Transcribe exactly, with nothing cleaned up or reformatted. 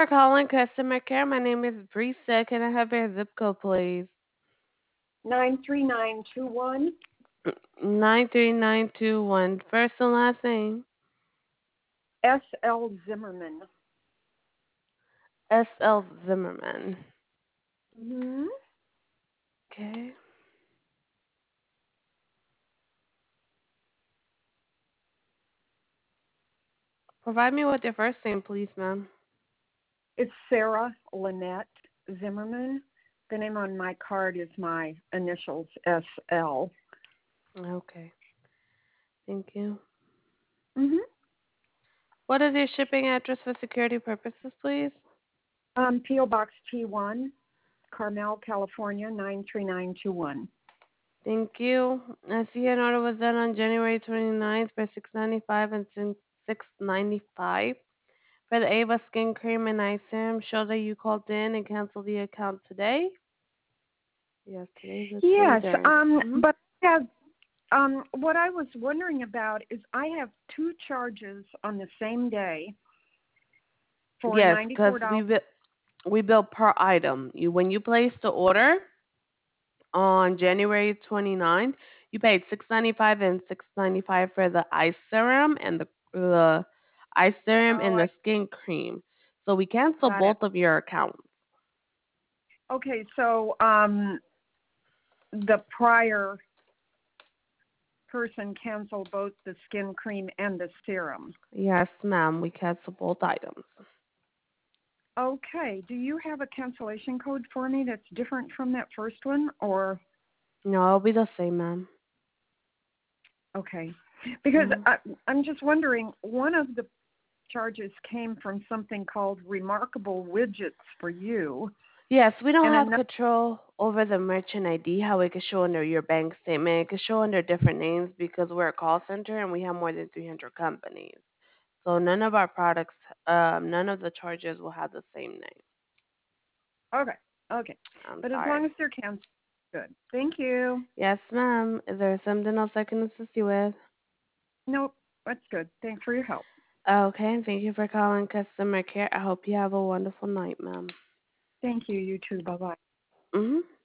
for calling customer care. My name is Brisa. Can I have your zip code, please? Nine three nine two one. Nine three nine two one. First and last name. S L Zimmerman. S L Zimmerman. Hmm. Okay. Provide me with your first name, please, ma'am. It's Sarah Lynette Zimmerman. The name on my card is my initials, S L. Okay. Thank you. Mm-hmm. What is your shipping address for security purposes, please? Um, P O. Box T one, Carmel, California, nine three nine two one. Thank you. I see an order was done on January twenty-ninth for six ninety-five and six ninety-five for the Ava Skin Cream and Eye Serum. Show that you called in and canceled the account today. Yes, today's the Yes, twenty-third. um, Mm-hmm. but I have, um, what I was wondering about is I have two charges on the same day for Yes, ninety-four because we dollars. bi- we bill per item. You when you place the order on January twenty-ninth, you paid six ninety-five and six ninety-five for the eye serum and the the eye serum Oh, and the I skin cream. So we cancel got it. both of your accounts. Okay, so um, the prior person canceled both the skin cream and the serum. Yes, ma'am, we cancel both items. Okay, do you have a cancellation code for me that's different from that first one, or No, it'll be the same, ma'am. okay? Because Hmm. I, I'm just wondering, one of the charges came from something called Remarkable Widgets for You, Yes, we don't and have another. control over the merchant I D, how it could show under your bank statement. It could show under different names because we're a call center and we have more than three hundred companies. So none of our products, um, none of the charges will have the same name. Okay, okay, I'm but as sorry. long as they're canceled, good. Thank you. Yes, ma'am. Is there something else I can assist you with? Nope, that's good. Thanks for your help. Okay, thank you for calling customer care. I hope you have a wonderful night, ma'am. Thank you. You too. Bye bye. Mm-hmm.